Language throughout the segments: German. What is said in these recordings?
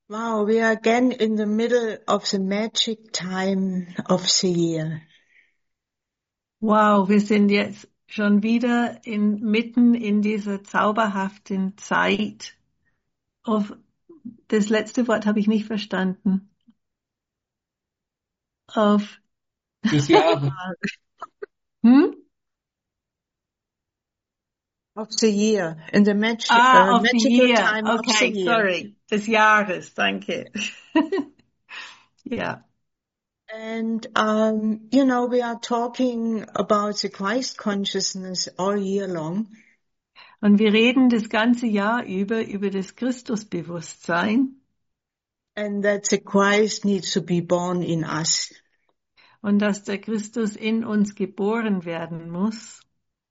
Wow, we are again in the middle of the magic time of the year. Wow, wir sind jetzt schon wieder mitten in dieser zauberhaften Zeit. Das letzte Wort habe ich nicht verstanden. Auf, Des Jahres. hm? Of the year, in the Of the magical year. time of the Okay, year. sorry. Des Jahres, danke. Ja. And, we are talking about the Christ consciousness all year long. Und wir reden das ganze Jahr über das Christusbewusstsein And that the Christ needs to be born in us. und dass der Christus in uns geboren werden muss.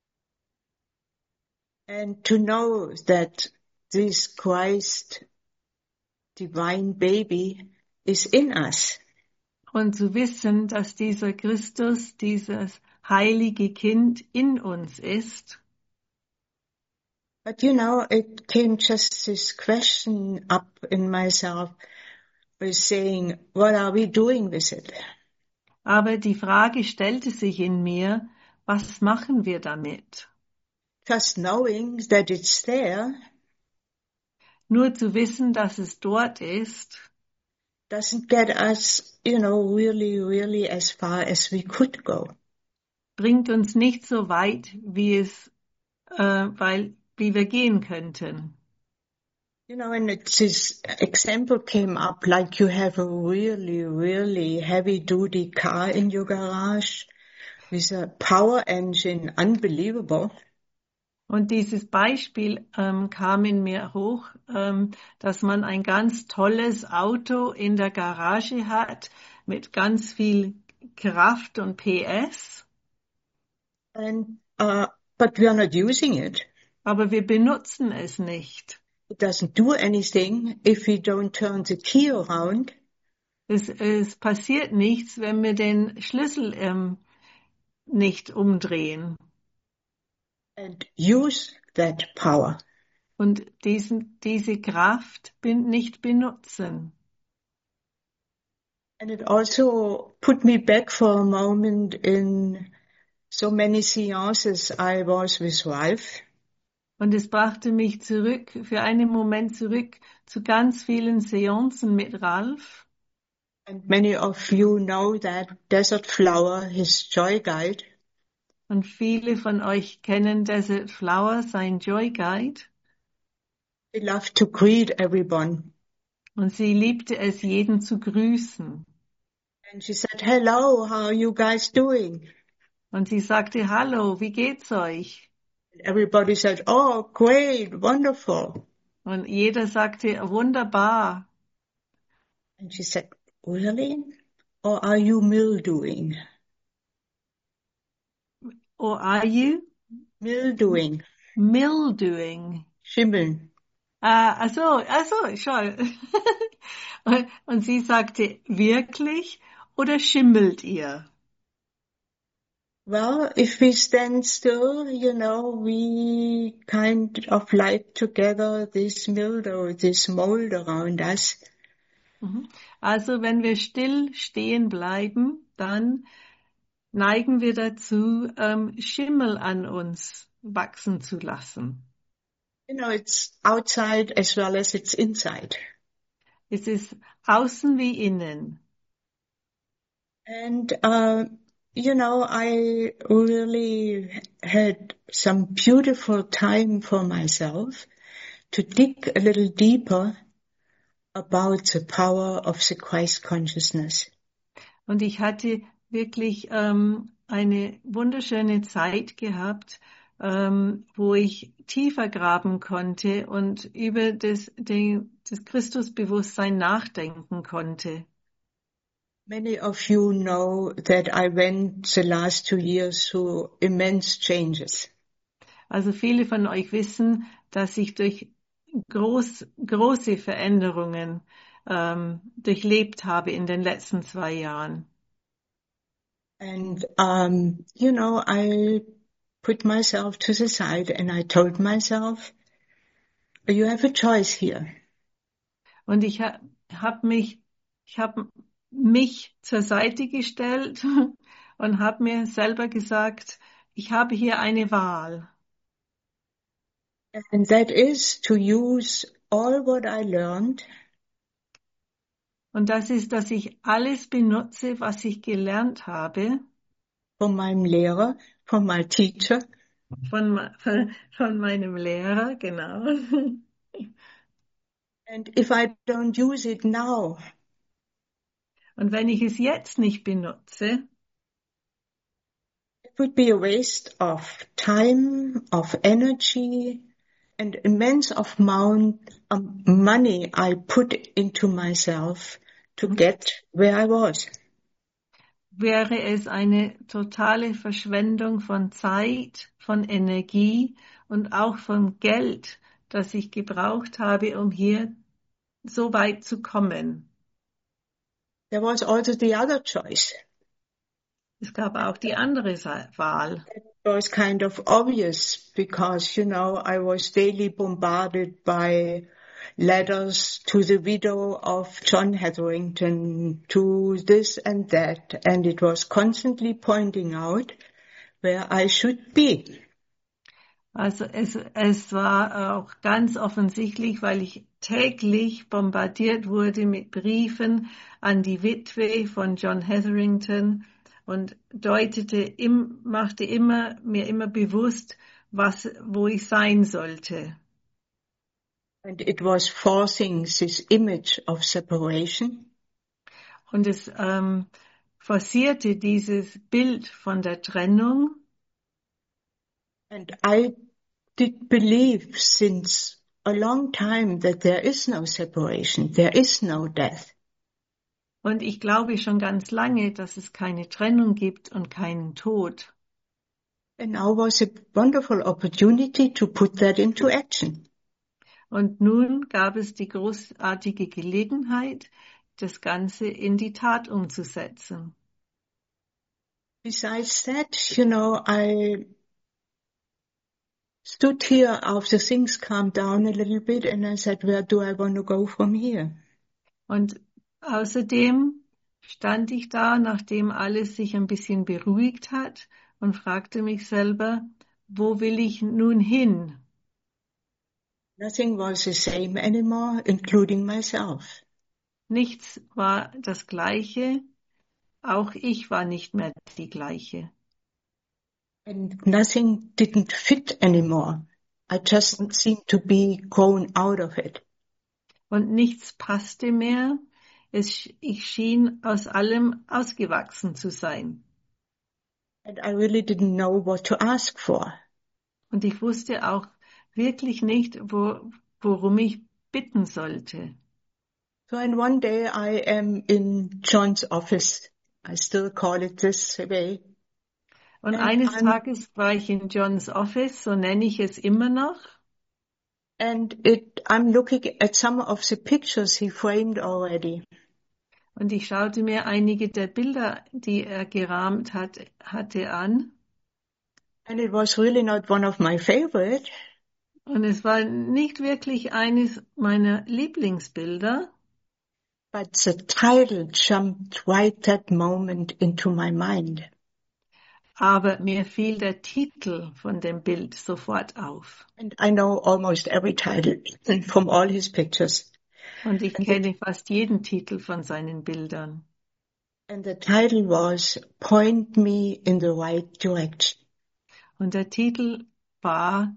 And to know that this Christ divine baby is in us. Und zu wissen, dass dieser Christus, dieses heilige Kind in uns ist. But it came just this question up in myself with saying, what are we doing with it? Aber die Frage stellte sich in mir, was machen wir damit? Just knowing that it's there Nur zu wissen, dass es dort ist, doesn't get us, really, really as far as we could go. bringt uns nicht so weit, wie wir gehen könnten. And this example came up like you have a really, really heavy duty car in your garage with a power engine, unbelievable. Und dieses Beispiel kam in mir hoch, dass man ein ganz tolles Auto in der Garage hat mit ganz viel Kraft und PS. But we are not using it. Aber wir benutzen es nicht. It doesn't do anything if we don't turn the key around. Es passiert nichts, wenn wir den Schlüssel nicht umdrehen. And use that power. Und diese Kraft nicht benutzen. And it also put me back for a moment in so many seances I was with Ralph. Und es brachte mich für einen Moment zurück zu ganz vielen Seancen mit Ralph. And many of you know that Desert Flower, his joy guide. Und viele von euch kennen Desert Flower, sein Joy Guide. He loved to greet everyone. Und sie liebte es, jeden zu grüßen. And she said, hello, how are you guys doing? Und sie sagte, hallo, wie geht's euch? Everybody said, oh, great, wonderful. Und jeder sagte, wunderbar. And she said, really? Or are you mildewing? Or are you? Mildewing. Mildewing. Schimmeln. Also, schon. Und sie sagte, wirklich oder schimmelt ihr? Well, if we stand still, we kind of like together this mildew, this mold around us. Also, wenn wir still stehen bleiben, dann neigen wir dazu, Schimmel an uns wachsen zu lassen. It's outside as well as it's inside. Es ist außen wie innen. And, I really had some beautiful time for myself to dig a little deeper about the power of the Christ consciousness. Und ich hatte wirklich eine wunderschöne Zeit gehabt, wo ich tiefer graben konnte und über das Christusbewusstsein nachdenken konnte. Many of you know that I went the last 2 years through immense changes. Also viele von euch wissen, dass ich durch große Veränderungen durchlebt habe in den letzten 2 Jahren. And, I put myself to the side and I told myself, you have a choice here. Und ich und ich habe mich zur Seite gestellt und habe mir selber gesagt, ich habe hier eine Wahl. And that is to use all what I learned Und das ist, dass ich alles benutze, was ich gelernt habe from meinem Lehrer, from my teacher. von meinem Lehrer, genau. And if I don't use it now, Und wenn ich es jetzt nicht benutze, it would be a waste of time, of energy, and immense amount of money I put into myself to get where I was. wäre es eine totale Verschwendung von Zeit, von Energie und auch von Geld, das ich gebraucht habe, um hier so weit zu kommen. There was also the other choice. Es gab auch die andere Wahl. It was kind of obvious because, I was daily bombarded by letters to the widow of John Hetherington, to this and that, and it was constantly pointing out where I should be. Also es war auch ganz offensichtlich, weil ich täglich bombardiert wurde mit Briefen an die Witwe von John Hetherington und machte mir immer bewusst, wo ich sein sollte. And it was forcing this image of separation. Und es forcierte dieses Bild von der Trennung. And I did believe since a long time that there is no separation, there is no death. Und ich glaube schon ganz lange, dass es keine Trennung gibt und keinen Tod. And now was a wonderful opportunity to put that into action. Und nun gab es die großartige Gelegenheit, das Ganze in die Tat umzusetzen. Besides that, I stood here after things calmed down a little bit and I said, where do I want to go from here? Und außerdem stand ich da, nachdem alles sich ein bisschen beruhigt hat und fragte mich selber, wo will ich nun hin? Nothing was the same anymore, including myself. Nichts war das Gleiche, auch ich war nicht mehr die Gleiche. And nothing didn't fit anymore. I just seemed to be grown out of it. Und nichts passte mehr. Ich schien aus allem ausgewachsen zu sein. And I really didn't know what to ask for. Und ich wusste auch wirklich nicht, worum ich bitten sollte. So and one day I am in John's office. I still call it this way. Und And eines Tages war ich in Johns Office, so nenne ich es immer noch. And I'm looking at some of the pictures he framed already. Und ich schaute mir einige der Bilder, die er gerahmt hatte, an. And it was really not one of my favorite. Und es war nicht wirklich eines meiner Lieblingsbilder. But the title jumped right that moment into my mind. Aber mir fiel der Titel von dem Bild sofort auf. And I know almost every title from all his pictures. Und ich kenne fast jeden Titel von seinen Bildern. And the title was Point Me in the Right Direction. Und der Titel war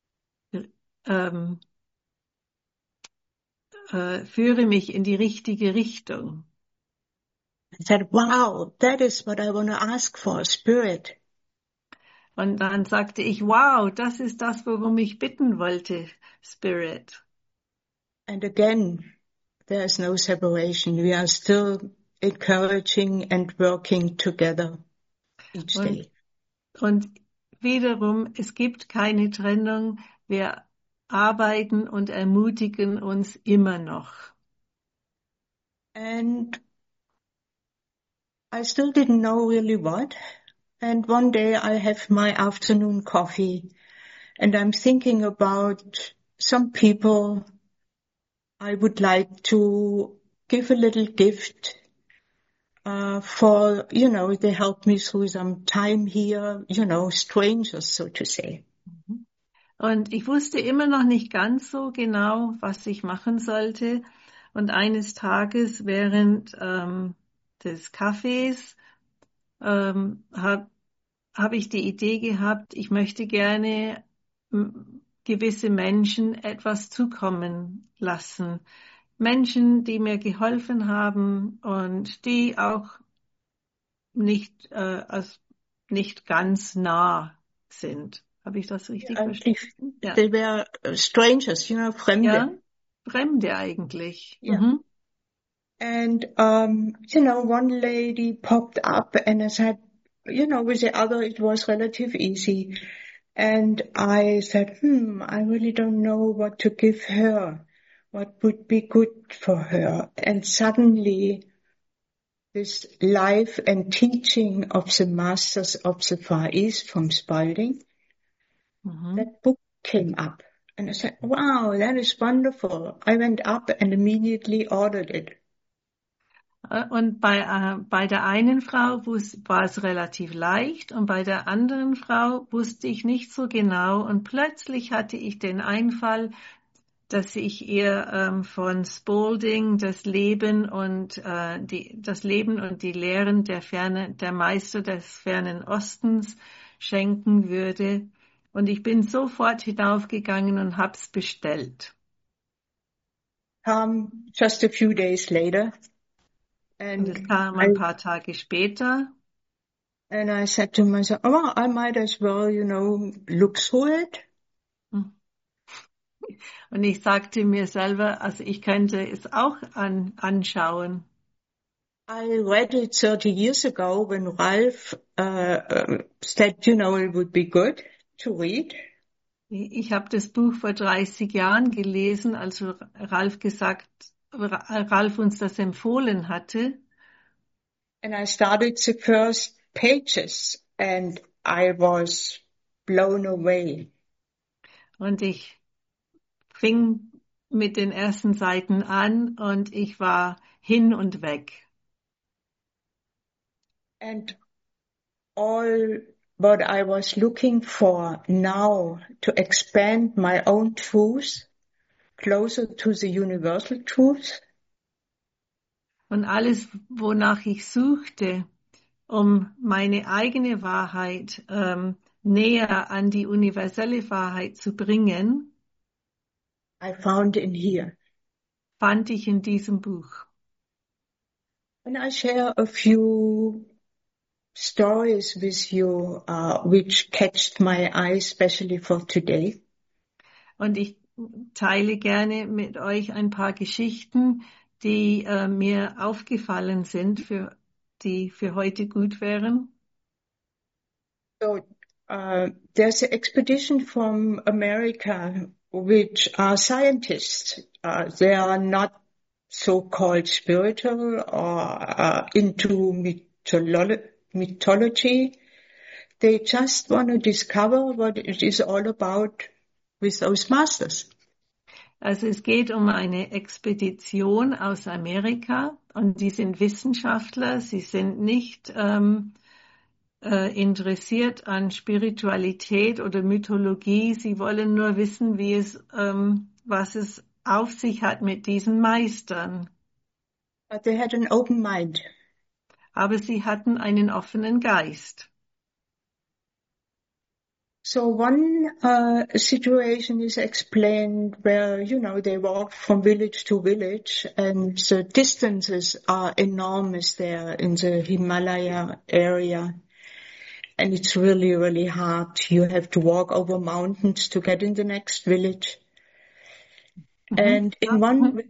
Führe mich in die richtige Richtung. I said, wow, that is what I want to ask for, Spirit. Und dann sagte ich, wow, das ist das, worum ich bitten wollte, Spirit. And again, there is no separation. We are still encouraging and working together each day. Und wiederum, es gibt keine Trennung. Wir arbeiten und ermutigen uns immer noch. And I still didn't know really what. And one day I have my afternoon coffee and I'm thinking about some people I would like to give a little gift for, they helped me through some time here, strangers, so to say. Und ich wusste immer noch nicht ganz so genau, was ich machen sollte. Und eines Tages während des Kaffees habe ich die Idee gehabt, ich möchte gerne gewisse Menschen etwas zukommen lassen. Menschen, die mir geholfen haben und die auch nicht ganz nah sind. Habe ich das richtig verstanden? Ja. They were strangers, Fremde. Ja, Fremde eigentlich. Yeah. Mhm. And, one lady popped up and I said, with the other, it was relative easy. And I said, I really don't know what to give her. What would be good for her? And suddenly this life and teaching of the Masters of the Far East from Spalding, that book came up. And I said, wow, that is wonderful. I went up and immediately ordered it. Und bei der einen Frau war es relativ leicht und bei der anderen Frau wusste ich nicht so genau und plötzlich hatte ich den Einfall, dass ich ihr von Spalding das Leben und die Lehren der Meister des fernen Ostens schenken würde. Und ich bin sofort hinaufgegangen und hab's bestellt. Just a few days later. Und es kam ein paar Tage später. And I said to myself, oh, I might as well, look through it. Und ich sagte mir selber, also ich könnte es auch anschauen. I read it 30 years ago when Ralph said, it would be good to read. Ich habe das Buch vor 30 Jahren gelesen, als Ralph uns das empfohlen hatte. And I started the first pages and I was blown away. Und ich fing mit den ersten Seiten an und ich war hin und weg. And all what I was looking for now to expand my own truth closer to the universal truth. Und alles, wonach ich suchte, um meine eigene Wahrheit näher an die universelle Wahrheit zu bringen, I found in here. Fand ich in diesem Buch. And I share a few stories with you, which catched my eye, especially for today. Und ich teile gerne mit euch ein paar Geschichten, die mir aufgefallen sind, die für heute gut wären. So, there's an expedition from America, which are scientists. They are not so-called spiritual or into mythology. They just want to discover what it is all about with those masters. Also es geht um eine Expedition aus Amerika und die sind Wissenschaftler, sie sind nicht interessiert an Spiritualität oder Mythologie, sie wollen nur wissen, was es auf sich hat mit diesen Meistern. But they had an open mind. Aber sie hatten einen offenen Geist. So one situation is explained where, they walk from village to village and the distances are enormous there in the Himalaya area. And it's really, really hard. You have to walk over mountains to get in the next village. And in one...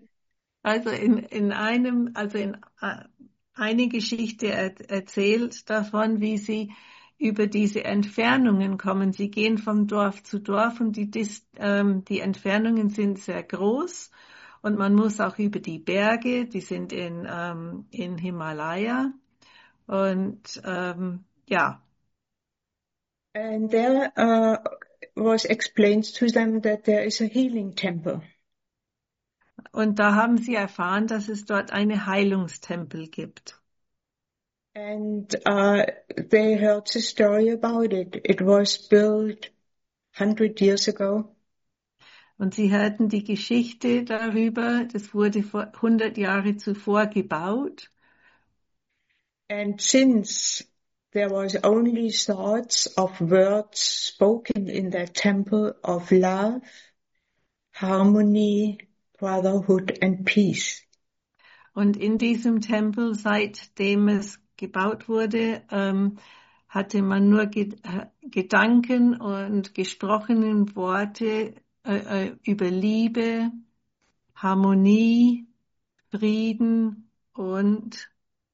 Eine Geschichte erzählt davon, wie sie über diese Entfernungen kommen. Sie gehen von Dorf zu Dorf und die Entfernungen sind sehr groß und man muss auch über die Berge, die sind in Himalaya und ja. And there was explained to them that there is a healing temple. Und da haben sie erfahren, dass es dort eine Heilungstempel gibt. And they heard the story about it. It was built 100 years ago. Und sie hörten die Geschichte darüber, das wurde 100 Jahre zuvor gebaut. And since there was only thoughts of words spoken in that temple of love, harmony, brotherhood and peace. Und in diesem Tempel, seitdem es gebaut wurde, hatte man nur Gedanken und gesprochene Worte über Liebe, Harmonie, Frieden und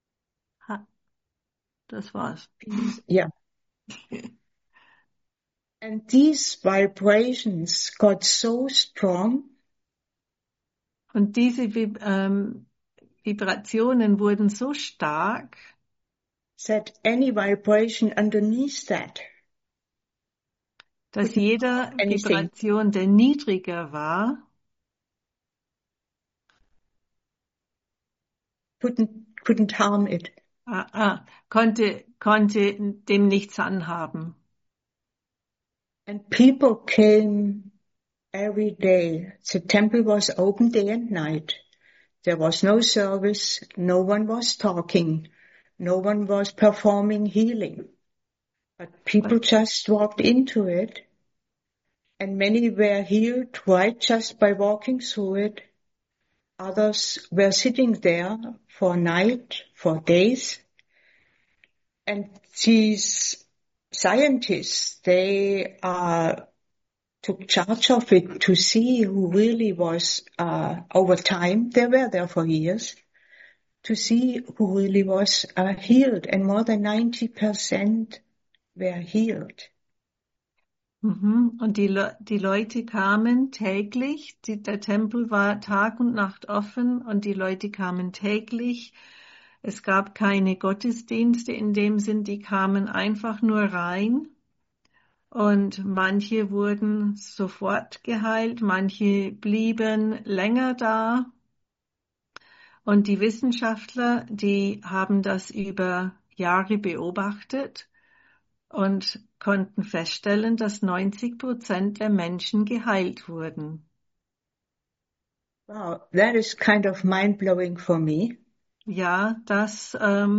das war's. Peace, yeah. And these vibrations got so strong Und diese Vibrationen wurden so stark, that any vibration underneath that dass jede anything Vibration, der niedriger war, couldn't harm it. konnte dem nichts anhaben. And people came every day. The temple was open day and night. There was no service. No one was talking. No one was performing healing. But people just walked into it. And many were healed right just by walking through it. Others were sitting there for a night, for days. And these scientists, they took charge of it to see who really was, over time, they were there for years, to see who really was healed. And more than 90% were healed. Und die Leute kamen täglich, der Tempel war Tag und Nacht offen und die Leute kamen täglich. Es gab keine Gottesdienste in dem Sinn, die kamen einfach nur rein. Und manche wurden sofort geheilt, manche blieben länger da. Und die Wissenschaftler, die haben das über Jahre beobachtet und konnten feststellen, dass 90% der Menschen geheilt wurden. Wow, that is kind of mind-blowing for me. Ja, das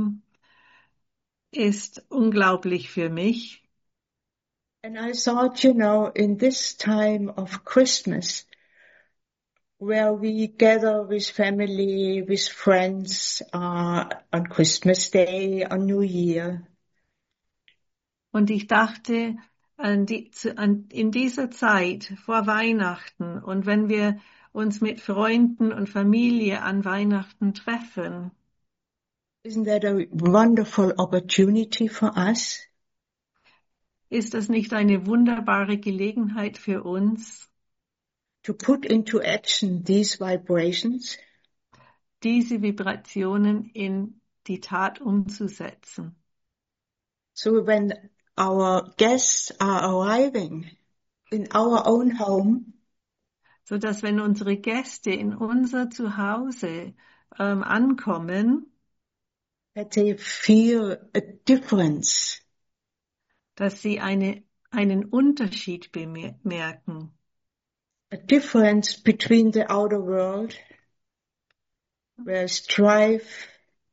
ist unglaublich für mich. And I thought, you know, in this time of Christmas, where we gather with family, with friends, on Christmas Day, on New Year. Und ich dachte, in dieser Zeit vor Weihnachten und wenn wir uns mit Freunden und Familie an Weihnachten treffen, Isn't that a wonderful opportunity for us? ist das nicht eine wunderbare Gelegenheit für uns, To put into action these vibrations? diese Vibrationen in die Tat umzusetzen? So when our guests are arriving in our own home, So dass wenn unsere Gäste in unser Zuhause ankommen, that they feel a difference. dass sie einen Unterschied bemerken. A difference between the outer world, where strife,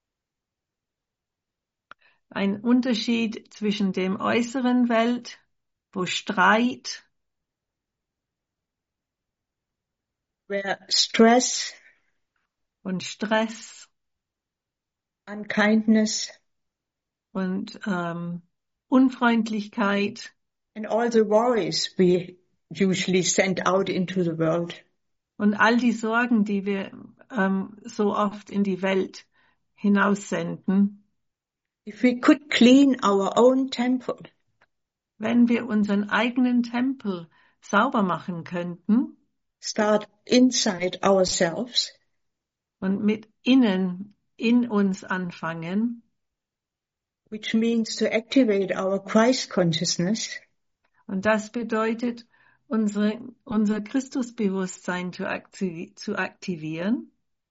Ein Unterschied zwischen dem äußeren Welt, wo Streit, where stress, und Stress unkindness, und Unfreundlichkeit and all the worries we usually send out into the world. und all die Sorgen, die wir so oft in die Welt hinaussenden. If we could clean our own temple, Wenn wir unseren eigenen Tempel sauber machen könnten start inside ourselves, und mit innen in uns anfangen, which means to activate our Christ consciousness, und das bedeutet, unser Christusbewusstsein zu aktivieren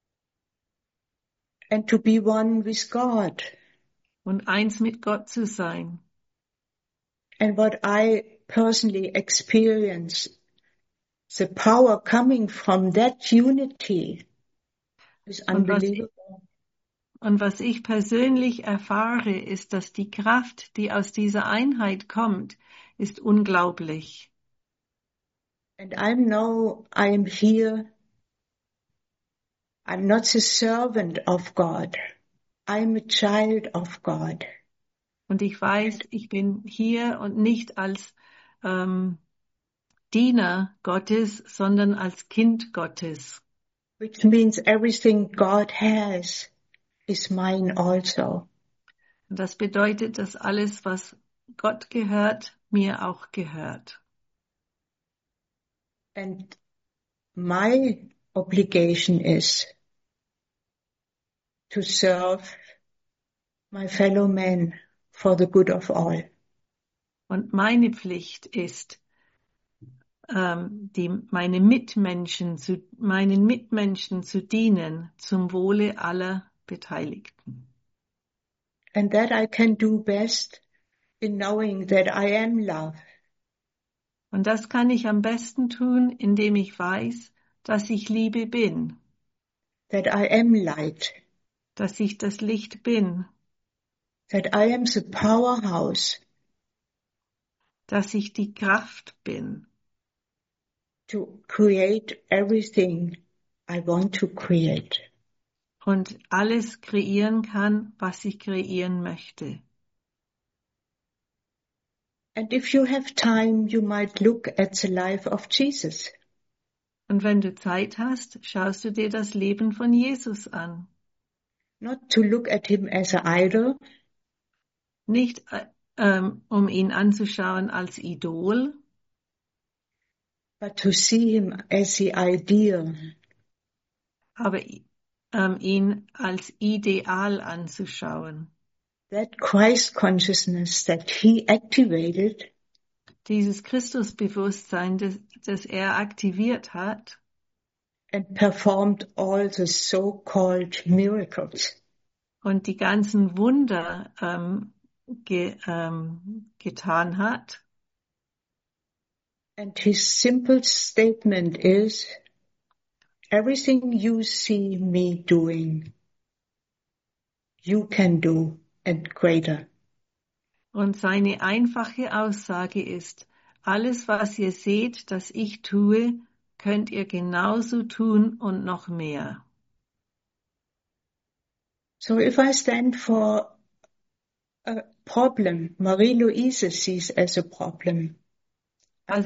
and to be one with God. und eins mit Gott zu sein. And what I personally experience, the power coming from that unity is Und unbelievable. was ich persönlich erfahre, ist, dass die Kraft, die aus dieser Einheit kommt, ist unglaublich. And I know I'm here. I'm not the servant of God. I'm a child of God. Und ich weiß, ich bin hier und nicht als Diener Gottes, sondern als Kind Gottes. Which means everything God has is mine also. Und das bedeutet, dass alles, was Gott gehört, mir auch gehört. And my obligation is to serve my fellow men for the good of all. Und meine Pflicht ist, meinen Mitmenschen zu dienen, zum Wohle aller Beteiligten. And that I can do best in knowing that I am love. Und das kann ich am besten tun, indem ich weiß, dass ich Liebe bin, That I am light. dass ich das Licht bin, That I am the powerhouse dass ich die Kraft bin, to create everything I want to create. und alles kreieren kann, was ich kreieren möchte. And if you have time, you might look at the life of Jesus. Und wenn du Zeit hast, schaust du dir das Leben von Jesus an. Not to look at him as an idol, Nicht um ihn anzuschauen als Idol, but to see him as the ideal, aber ihn als Ideal anzuschauen. that Christ consciousness that he activated Dieses Christusbewusstsein, das er aktiviert hat and performed all the so-called miracles. und die ganzen Wunder getan hat. And his simple statement is, everything you see me doing, you can do and greater. Und seine einfache Aussage ist, alles, was ihr seht, das ich tue, könnt ihr genauso tun und noch mehr. So if I stand for a problem, Marie-Louise sees as a problem, Also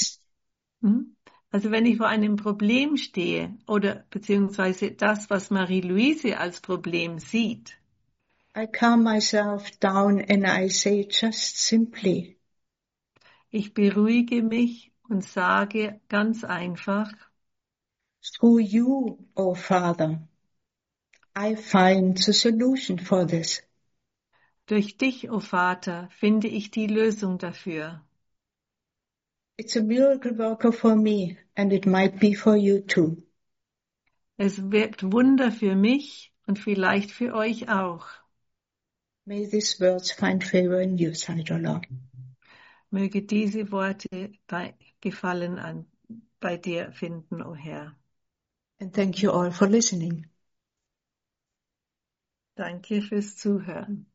wenn ich vor einem Problem stehe oder beziehungsweise das, was Marie-Louise als Problem sieht, I calm myself down and I say just simply, ich beruhige mich und sage ganz einfach, through you, O Father, I find the solution for this. durch dich, o Vater, finde ich die Lösung dafür. It's a miracle worker for me and it might be for you too. Es wirkt Wunder für mich und vielleicht für euch auch. May these words find favor in your sight, O Lord. Möge diese Worte Gefallen bei dir finden, o Herr. And thank you all for listening. Danke fürs Zuhören.